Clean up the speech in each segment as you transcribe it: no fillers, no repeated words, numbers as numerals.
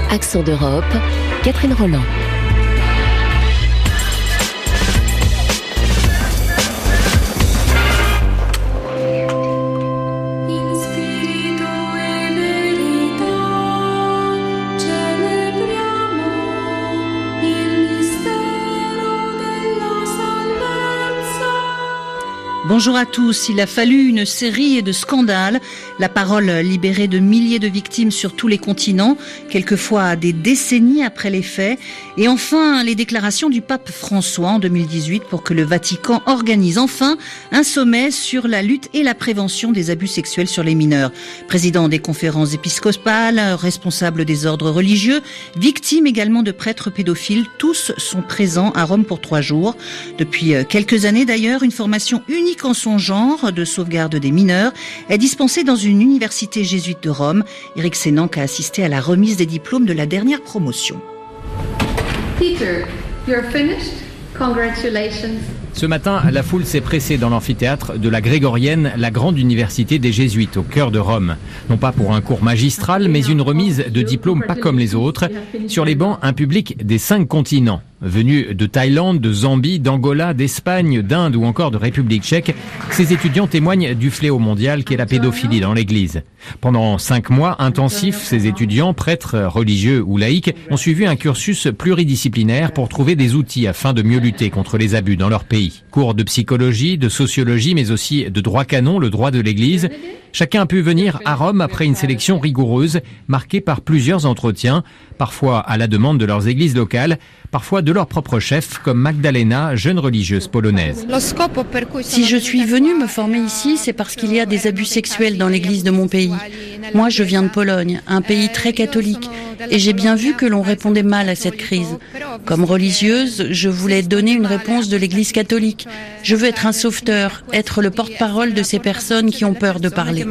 Accent d'Europe, Catherine Roland. Bonjour à tous. Il a fallu une série de scandales, la parole libérée de milliers de victimes sur tous les continents, quelquefois des décennies après les faits, et enfin les déclarations du pape François en 2018 pour que le Vatican organise enfin un sommet sur la lutte et la prévention des abus sexuels sur les mineurs. Président des conférences épiscopales, responsable des ordres religieux, victimes également de prêtres pédophiles, tous sont présents à Rome pour 3 jours. Depuis quelques années d'ailleurs, une formation unique en son genre de sauvegarde des mineurs est dispensée dans une université jésuite de Rome. Éric Sénanque a assisté à la remise des diplômes de la dernière promotion. Peter, you're finished. Congratulations. Ce matin, la foule s'est pressée dans l'amphithéâtre de la Grégorienne, la grande université des Jésuites au cœur de Rome. Non pas pour un cours magistral, mais une remise de diplômes pas comme les autres. Sur les bancs, un public des 5 continents. Venus de Thaïlande, de Zambie, d'Angola, d'Espagne, d'Inde ou encore de République tchèque, ces étudiants témoignent du fléau mondial qu'est la pédophilie dans l'Église. Pendant 5 mois intensifs, ces étudiants, prêtres, religieux ou laïcs, ont suivi un cursus pluridisciplinaire pour trouver des outils afin de mieux lutter contre les abus dans leur pays. Cours de psychologie, de sociologie, mais aussi de droit canon, le droit de l'Église. Chacun a pu venir à Rome après une sélection rigoureuse, marquée par plusieurs entretiens, parfois à la demande de leurs églises locales, parfois de leur propre chef, comme Magdalena, jeune religieuse polonaise. Si je suis venue me former ici, c'est parce qu'il y a des abus sexuels dans l'église de mon pays. Moi, je viens de Pologne, un pays très catholique, et j'ai bien vu que l'on répondait mal à cette crise. Comme religieuse, je voulais donner une réponse de l'église catholique. Je veux être un sauveteur, être le porte-parole de ces personnes qui ont peur de parler.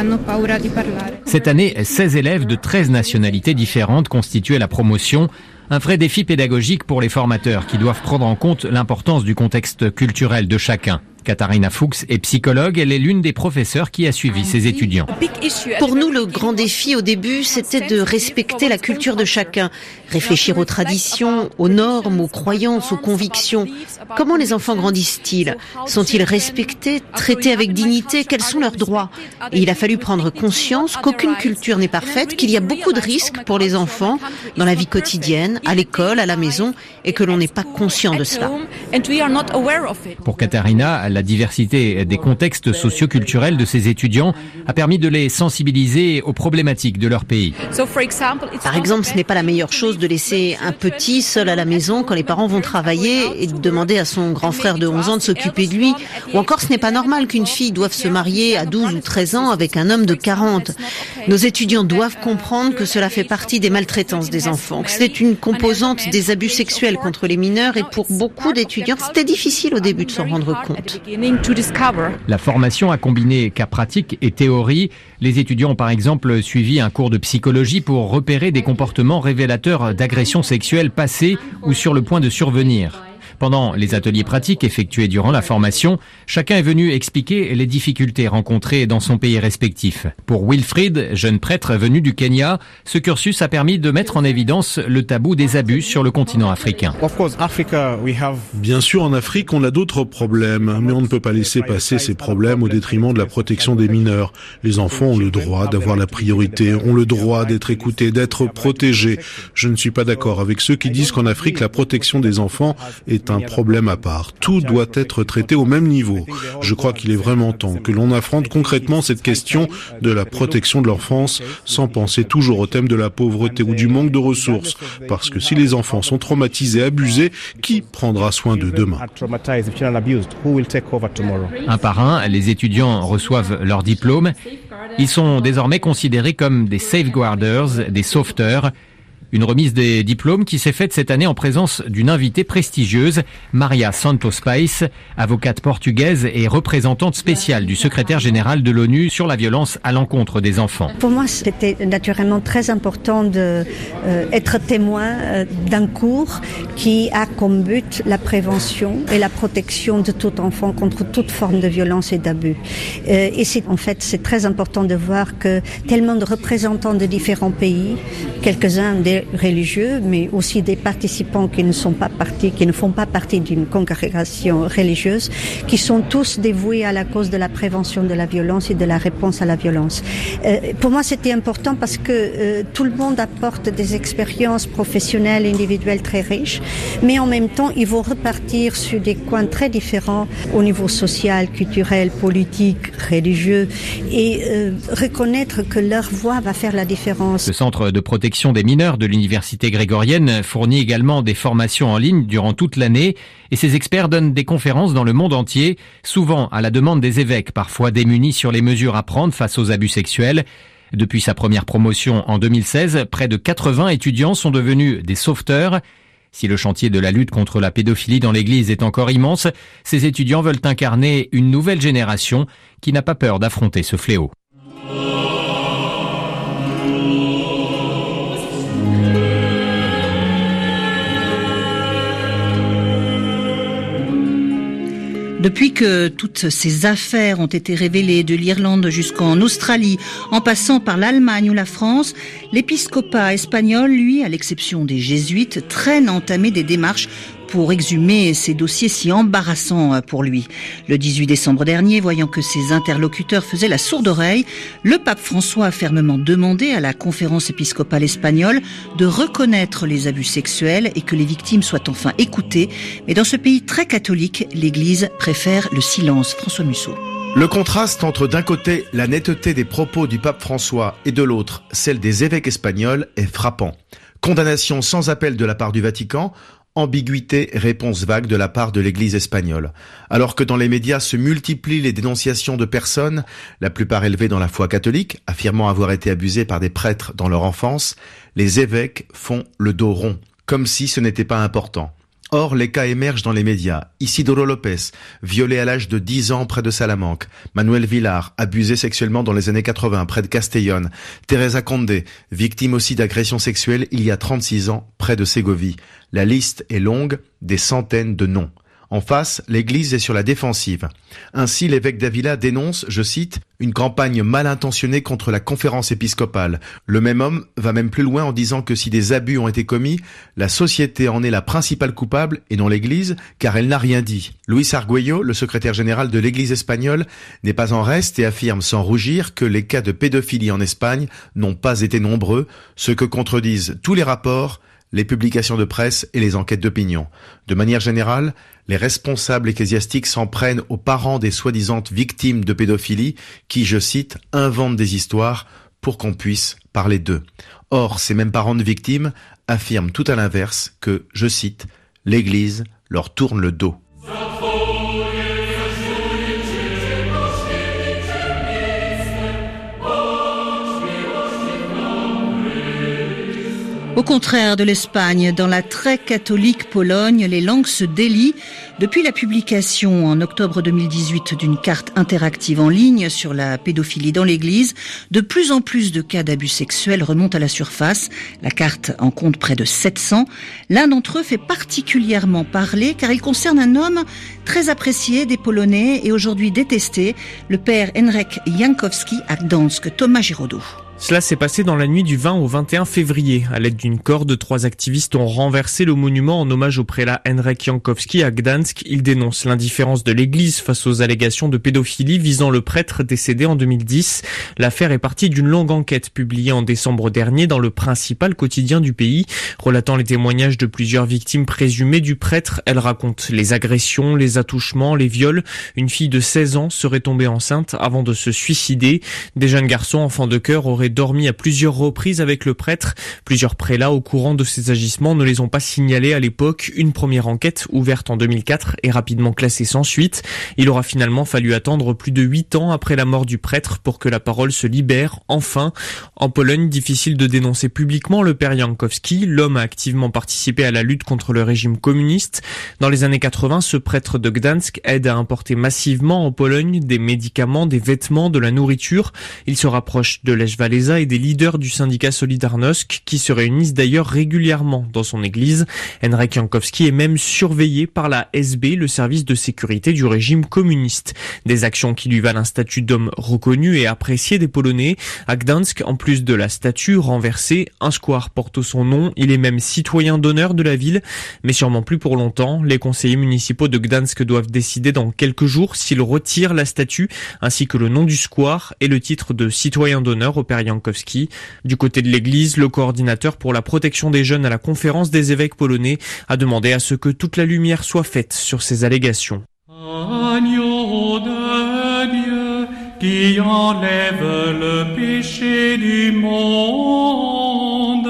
Cette année, 16 élèves de 13 nationalités différentes constituaient la promotion. Un vrai défi pédagogique pour les formateurs qui doivent prendre en compte l'importance du contexte culturel de chacun. Katharina Fuchs est psychologue, elle est l'une des professeurs qui a suivi ses étudiants. Pour nous, le grand défi au début, c'était de respecter la culture de chacun, réfléchir aux traditions, aux normes, aux croyances, aux convictions. Comment les enfants grandissent-ils? Sont-ils respectés, traités avec dignité? Quels sont leurs droits? Et il a fallu prendre conscience qu'aucune culture n'est parfaite, qu'il y a beaucoup de risques pour les enfants dans la vie quotidienne, à l'école, à la maison, et que l'on n'est pas conscient de cela. Pour Katharina, la diversité des contextes socio-culturels de ces étudiants a permis de les sensibiliser aux problématiques de leur pays. Par exemple, ce n'est pas la meilleure chose de laisser un petit seul à la maison quand les parents vont travailler et de demander à son grand frère de 11 ans de s'occuper de lui. Ou encore, ce n'est pas normal qu'une fille doive se marier à 12 ou 13 ans avec un homme de 40. Nos étudiants doivent comprendre que cela fait partie des maltraitances des enfants, que c'est une composante des abus sexuels contre les mineurs et pour beaucoup d'étudiants, c'était difficile au début de s'en rendre compte. La formation a combiné cas pratique et théorie. Les étudiants ont par exemple suivi un cours de psychologie pour repérer des comportements révélateurs d'agressions sexuelles passées ou sur le point de survenir. Pendant les ateliers pratiques effectués durant la formation, chacun est venu expliquer les difficultés rencontrées dans son pays respectif. Pour Wilfried, jeune prêtre venu du Kenya, ce cursus a permis de mettre en évidence le tabou des abus sur le continent africain. Bien sûr, en Afrique, on a d'autres problèmes, mais on ne peut pas laisser passer ces problèmes au détriment de la protection des mineurs. Les enfants ont le droit d'avoir la priorité, ont le droit d'être écoutés, d'être protégés. Je ne suis pas d'accord avec ceux qui disent qu'en Afrique, la protection des enfants est un problème à part. Tout doit être traité au même niveau. Je crois qu'il est vraiment temps que l'on affronte concrètement cette question de la protection de l'enfance sans penser toujours au thème de la pauvreté ou du manque de ressources. Parce que si les enfants sont traumatisés, abusés, qui prendra soin d'eux demain? Un par un, les étudiants reçoivent leur diplôme. Ils sont désormais considérés comme des safeguarders, des sauveteurs. Une remise des diplômes qui s'est faite cette année en présence d'une invitée prestigieuse, Maria Santos Pais, avocate portugaise et représentante spéciale du secrétaire général de l'ONU sur la violence à l'encontre des enfants. Pour moi, c'était naturellement très important d'être témoin d'un cours qui a comme but la prévention et la protection de tout enfant contre toute forme de violence et d'abus. Et c'est très important de voir que tellement de représentants de différents pays, quelques-uns religieux, mais aussi des participants qui ne font pas partie d'une congrégation religieuse, qui sont tous dévoués à la cause de la prévention de la violence et de la réponse à la violence. Pour moi, c'était important parce que tout le monde apporte des expériences professionnelles, individuelles très riches, mais en même temps, ils vont repartir sur des coins très différents au niveau social, culturel, politique, religieux, et reconnaître que leur voix va faire la différence. Le Centre de protection des mineurs de l'Université grégorienne fournit également des formations en ligne durant toute l'année et ces experts donnent des conférences dans le monde entier, souvent à la demande des évêques, parfois démunis sur les mesures à prendre face aux abus sexuels. Depuis sa première promotion en 2016, près de 80 étudiants sont devenus des sauveteurs. Si le chantier de la lutte contre la pédophilie dans l'Église est encore immense, ces étudiants veulent incarner une nouvelle génération qui n'a pas peur d'affronter ce fléau. Depuis que toutes ces affaires ont été révélées de l'Irlande jusqu'en Australie, en passant par l'Allemagne ou la France, l'épiscopat espagnol, lui, à l'exception des jésuites, traîne à entamer des démarches pour exhumer ces dossiers si embarrassants pour lui. Le 18 décembre dernier, voyant que ses interlocuteurs faisaient la sourde oreille, le pape François a fermement demandé à la conférence épiscopale espagnole de reconnaître les abus sexuels et que les victimes soient enfin écoutées. Mais dans ce pays très catholique, l'Église préfère le silence. François Musso. Le contraste entre d'un côté la netteté des propos du pape François et de l'autre celle des évêques espagnols est frappant. Condamnation sans appel de la part du Vatican, ambiguïté, réponse vague de la part de l'Église espagnole. Alors que dans les médias se multiplient les dénonciations de personnes, la plupart élevées dans la foi catholique, affirmant avoir été abusées par des prêtres dans leur enfance, les évêques font le dos rond, comme si ce n'était pas important. Or, les cas émergent dans les médias. Isidoro Lopez, violé à l'âge de 10 ans près de Salamanque. Manuel Villar, abusé sexuellement dans les années 80 près de Castellón. Teresa Conde, victime aussi d'agressions sexuelles il y a 36 ans près de Ségovie. La liste est longue, des centaines de noms. En face, l'Église est sur la défensive. Ainsi, l'évêque d'Avila dénonce, je cite, « une campagne mal intentionnée contre la conférence épiscopale ». Le même homme va même plus loin en disant que si des abus ont été commis, la société en est la principale coupable et non l'Église, car elle n'a rien dit. Luis Arguello, le secrétaire général de l'Église espagnole, n'est pas en reste et affirme sans rougir que les cas de pédophilie en Espagne n'ont pas été nombreux, ce que contredisent tous les rapports, les publications de presse et les enquêtes d'opinion. De manière générale, les responsables ecclésiastiques s'en prennent aux parents des soi-disant victimes de pédophilie qui, je cite, inventent des histoires pour qu'on puisse parler d'eux. Or, ces mêmes parents de victimes affirment tout à l'inverse que, je cite, l'Église leur tourne le dos. Au contraire de l'Espagne, dans la très catholique Pologne, les langues se délient. Depuis la publication en octobre 2018 d'une carte interactive en ligne sur la pédophilie dans l'Église, de plus en plus de cas d'abus sexuels remontent à la surface. La carte en compte près de 700. L'un d'entre eux fait particulièrement parler car il concerne un homme très apprécié des Polonais et aujourd'hui détesté, le père Henryk Jankowski à Gdańsk. Thomas Giraudot. Cela s'est passé dans la nuit du 20 au 21 février. À l'aide d'une corde, 3 activistes ont renversé le monument en hommage au prélat Henryk Jankowski à Gdańsk. Ils dénoncent l'indifférence de l'Église face aux allégations de pédophilie visant le prêtre décédé en 2010. L'affaire est partie d'une longue enquête publiée en décembre dernier dans le principal quotidien du pays. Relatant les témoignages de plusieurs victimes présumées du prêtre, elle raconte les agressions, les attouchements, les viols. Une fille de 16 ans serait tombée enceinte avant de se suicider. Des jeunes garçons, enfants de cœur, auraient dormi à plusieurs reprises avec le prêtre. Plusieurs prélats au courant de ces agissements ne les ont pas signalés à l'époque. Une première enquête ouverte en 2004 est rapidement classée sans suite. Il aura finalement fallu attendre plus de 8 ans après la mort du prêtre pour que la parole se libère, enfin. En Pologne, difficile de dénoncer publiquement le père Jankowski. L'homme a activement participé à la lutte contre le régime communiste. Dans les années 80, ce prêtre de Gdańsk aide à importer massivement en Pologne des médicaments, des vêtements, de la nourriture. Il se rapproche de Lech Walesa, Teresa et des leaders du syndicat Solidarnosc qui se réunissent d'ailleurs régulièrement dans son église. Henryk Jankowski est même surveillé par la SB, le service de sécurité du régime communiste. Des actions qui lui valent un statut d'homme reconnu et apprécié des Polonais. À Gdansk, en plus de la statue renversée, un square porte son nom. Il est même citoyen d'honneur de la ville, mais sûrement plus pour longtemps. Les conseillers municipaux de Gdansk doivent décider dans quelques jours s'ils retirent la statue, ainsi que le nom du square et le titre de citoyen d'honneur au père Jankowski. Du côté de l'église, le coordinateur pour la protection des jeunes à la conférence des évêques polonais a demandé à ce que toute la lumière soit faite sur ces allégations. Agneau de Dieu qui enlève le péché du monde.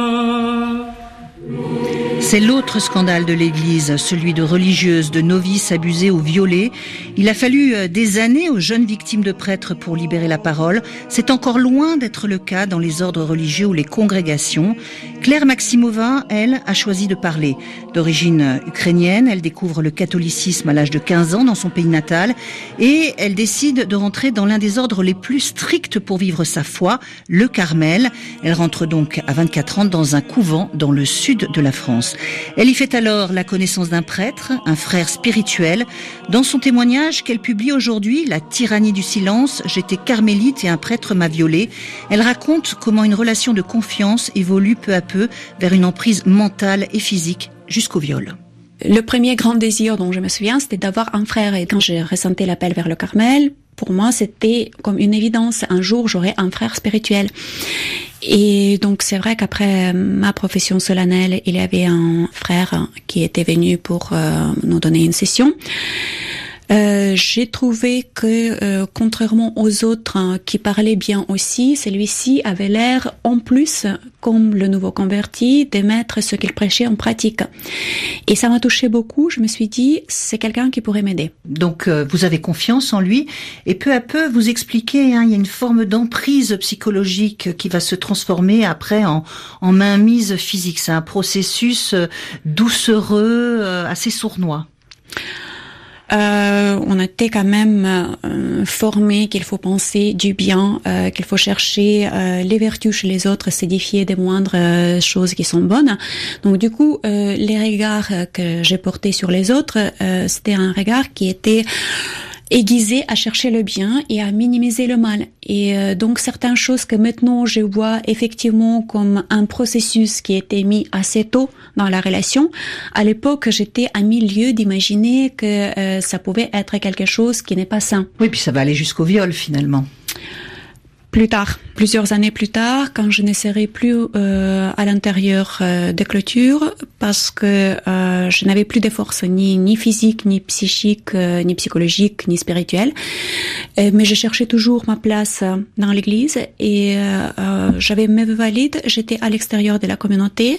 C'est l'autre scandale de l'Église, celui de religieuses, de novices abusées ou violées. Il a fallu des années aux jeunes victimes de prêtres pour libérer la parole. C'est encore loin d'être le cas dans les ordres religieux ou les congrégations. Claire Maximova, elle, a choisi de parler. D'origine ukrainienne, elle découvre le catholicisme à l'âge de 15 ans dans son pays natal et elle décide de rentrer dans l'un des ordres les plus stricts pour vivre sa foi, le Carmel. Elle rentre donc à 24 ans dans un couvent dans le sud de la France. Elle y fait alors la connaissance d'un prêtre, un frère spirituel. Dans son témoignage qu'elle publie aujourd'hui, La tyrannie du silence, j'étais carmélite et un prêtre m'a violée, elle raconte comment une relation de confiance évolue peu à peu vers une emprise mentale et physique jusqu'au viol. Le premier grand désir dont je me souviens, c'était d'avoir un frère. Et quand j'ai ressenti l'appel vers le Carmel, pour moi, c'était comme une évidence. Un jour, j'aurai un frère spirituel. Et donc, c'est vrai qu'après ma profession solennelle, il y avait un frère qui était venu pour nous donner une session. J'ai trouvé que, contrairement aux autres qui parlaient bien aussi, celui-ci avait l'air, en plus, comme le nouveau converti, de mettre ce qu'il prêchait en pratique. Et ça m'a touché beaucoup. Je me suis dit, c'est quelqu'un qui pourrait m'aider. Donc, vous avez confiance en lui et peu à peu, vous expliquez, il y a une forme d'emprise psychologique qui va se transformer après en mainmise physique. C'est un processus doucereux, assez sournois. On était quand même formés qu'il faut penser du bien, qu'il faut chercher les vertus chez les autres, s'édifier des moindres choses qui sont bonnes. Donc du coup, les regards que j'ai portés sur les autres, c'était un regard qui était aiguisé à chercher le bien et à minimiser le mal. Et donc certaines choses que maintenant je vois effectivement comme un processus qui était mis assez tôt dans la relation, à l'époque j'étais à milieu d'imaginer que ça pouvait être quelque chose qui n'est pas sain. Oui, puis ça va aller jusqu'au viol finalement. Plus tard, plusieurs années plus tard, quand je ne serai plus à l'intérieur des clôtures, parce que je n'avais plus de force ni physique, ni psychique, ni psychologique, ni spirituelle, mais je cherchais toujours ma place dans l'église et j'avais mes valides, j'étais à l'extérieur de la communauté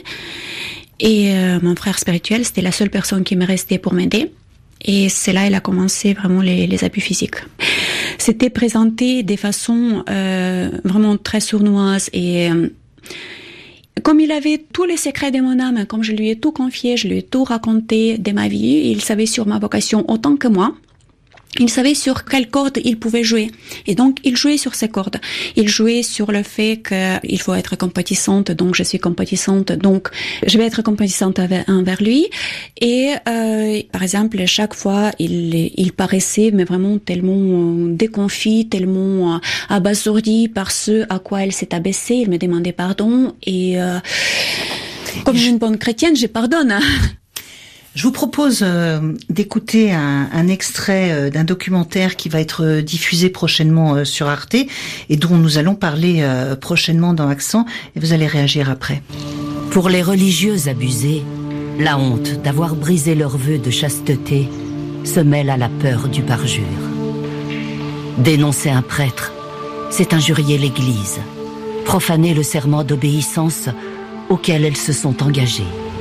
et mon frère spirituel, c'était la seule personne qui me restait pour m'aider. Et c'est là il a commencé vraiment les abus physiques. C'était présenté de façon vraiment très sournoise et comme il avait tous les secrets de mon âme, comme je lui ai tout confié, je lui ai tout raconté de ma vie, il savait sur ma vocation autant que moi. Il savait sur quelle corde il pouvait jouer. Et donc, il jouait sur ces cordes. Il jouait sur le fait qu'il faut être compatissante, donc je suis compatissante, donc je vais être compatissante envers lui. Et, par exemple, chaque fois, il paraissait, mais vraiment tellement déconfit, tellement abasourdi par ce à quoi elle s'est abaissée. Il me demandait pardon et, comme une bonne chrétienne, je pardonne. Je vous propose d'écouter un extrait d'un documentaire qui va être diffusé prochainement sur Arte et dont nous allons parler prochainement dans Accent et vous allez réagir après. Pour les religieuses abusées, la honte d'avoir brisé leurs vœux de chasteté se mêle à la peur du parjure. Dénoncer un prêtre, c'est injurier l'Église, profaner le serment d'obéissance auquel elles se sont engagées.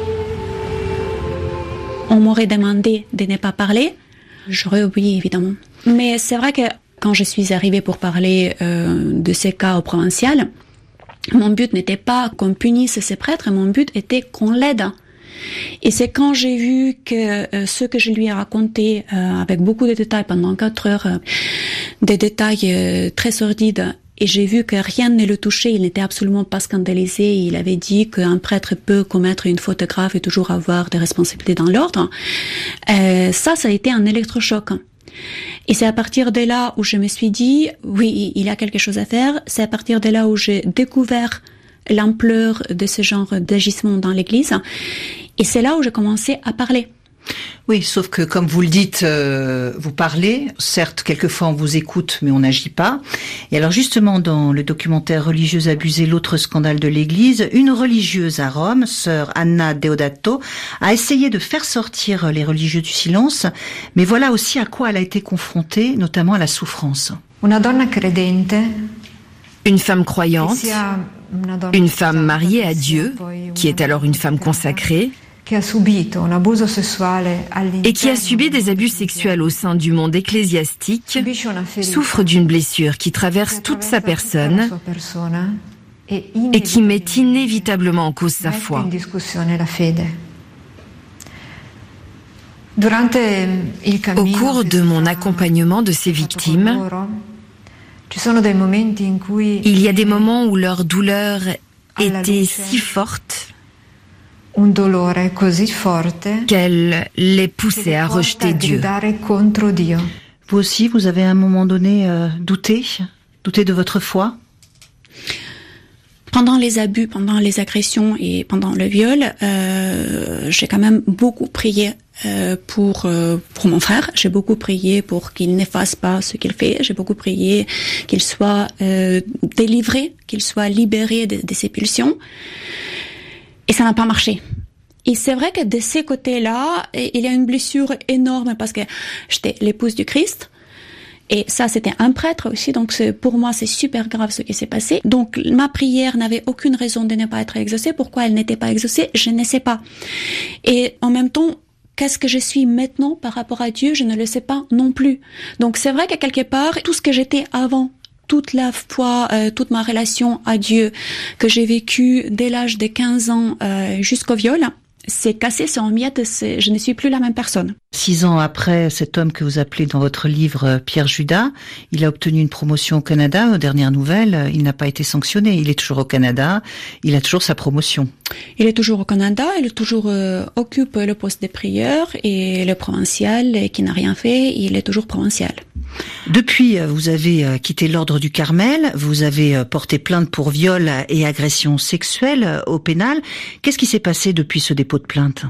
On m'aurait demandé de ne pas parler, j'aurais oublié évidemment. Mais c'est vrai que quand je suis arrivée pour parler de ces cas au provincial, mon but n'était pas qu'on punisse ces prêtres, mon but était qu'on l'aide. Et c'est quand j'ai vu que ce que je lui ai raconté avec beaucoup de détails pendant 4 heures, des détails très sordides, Et j'ai vu que rien ne le touchait, il n'était absolument pas scandalisé. Il avait dit qu'un prêtre peut commettre une faute grave et toujours avoir des responsabilités dans l'ordre. Ça a été un électrochoc. Et c'est à partir de là où je me suis dit, oui, il y a quelque chose à faire. C'est à partir de là où j'ai découvert l'ampleur de ce genre d'agissement dans l'Église. Et c'est là où j'ai commencé à parler. Oui, sauf que comme vous le dites, vous parlez, certes quelquefois on vous écoute mais on n'agit pas. Et alors justement dans le documentaire Religieuse abusée, l'autre scandale de l'Église, une religieuse à Rome, sœur Anna Deodato, a essayé de faire sortir les religieux du silence, mais voilà aussi à quoi elle a été confrontée, notamment à la souffrance. Une femme croyante, une femme mariée à Dieu, qui est alors une femme consacrée, et qui a subi des abus sexuels au sein du monde ecclésiastique, souffre d'une blessure qui traverse toute sa personne et qui met inévitablement en cause sa foi. Au cours de mon accompagnement de ces victimes, il y a des moments où leur douleur était si forte qu'elle les poussait à rejeter Dieu. Vous aussi, vous avez à un moment donné douté de votre foi? Pendant les abus, pendant les agressions et pendant le viol, j'ai quand même beaucoup prié pour mon frère. J'ai beaucoup prié pour qu'il n'efface pas ce qu'il fait. J'ai beaucoup prié qu'il soit délivré, qu'il soit libéré de ses pulsions. Et ça n'a pas marché. Et c'est vrai que de ces côtés-là, il y a une blessure énorme parce que j'étais l'épouse du Christ. Et ça, c'était un prêtre aussi. Donc, pour moi, c'est super grave ce qui s'est passé. Donc, ma prière n'avait aucune raison de ne pas être exaucée. Pourquoi elle n'était pas exaucée? Je ne sais pas. Et en même temps, qu'est-ce que je suis maintenant par rapport à Dieu? Je ne le sais pas non plus. Donc, c'est vrai que quelque part, tout ce que j'étais avant, toute la foi, toute ma relation à Dieu que j'ai vécue dès l'âge de 15 ans jusqu'au viol, c'est cassé, c'est en miettes, je ne suis plus la même personne. 6 ans après, cet homme que vous appelez dans votre livre Pierre Judas, il a obtenu une promotion au Canada. Aux dernières nouvelles, il n'a pas été sanctionné. Il est toujours au Canada, il a toujours sa promotion. Il est toujours au Canada, il toujours occupe le poste de prieur et le provincial qui n'a rien fait, il est toujours provincial. Depuis, vous avez quitté l'ordre du Carmel, vous avez porté plainte pour viol et agression sexuelle au pénal. Qu'est-ce qui s'est passé depuis ce dépôt de plainte?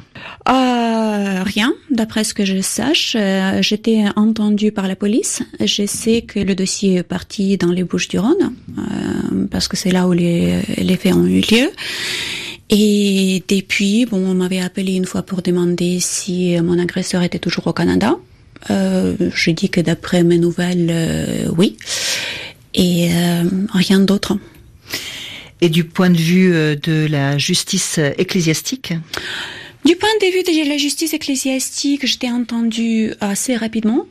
Rien, d'après ce que je sache. J'étais entendue par la police. Je sais que le dossier est parti dans les Bouches-du-Rhône, parce que c'est là où les faits ont eu lieu. Et depuis, on m'avait appelé une fois pour demander si mon agresseur était toujours au Canada. Je dis que d'après mes nouvelles, oui. Et rien d'autre. Et du point de vue de la justice ecclésiastique? Du point de vue de la justice ecclésiastique, j'étais entendue assez rapidement.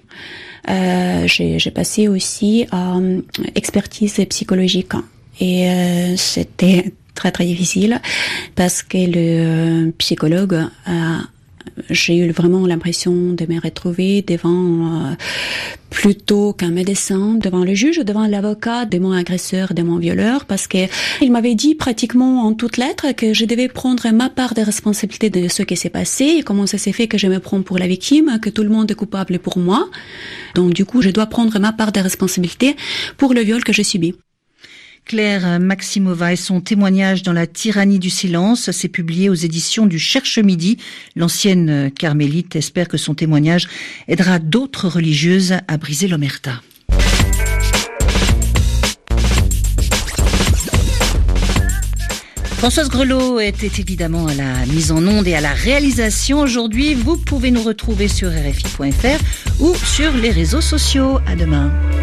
J'ai passé aussi à expertise psychologique. Et c'était très très difficile parce que le psychologue j'ai eu vraiment l'impression de me retrouver devant plutôt qu'un médecin, devant le juge, devant l'avocat de mon agresseur, de mon violeur, parce que il m'avait dit pratiquement en toutes lettres que je devais prendre ma part de responsabilité de ce qui s'est passé, et comment ça s'est fait que je me prends pour la victime, que tout le monde est coupable pour moi. Donc du coup, je dois prendre ma part de responsabilité pour le viol que j'ai subi. Claire Maximova et son témoignage dans La tyrannie du silence, c'est publié aux éditions du Cherche-Midi. L'ancienne carmélite espère que son témoignage aidera d'autres religieuses à briser l'omerta. Françoise Grelot était évidemment à la mise en onde et à la réalisation. Aujourd'hui, vous pouvez nous retrouver sur RFI.fr ou sur les réseaux sociaux. À demain.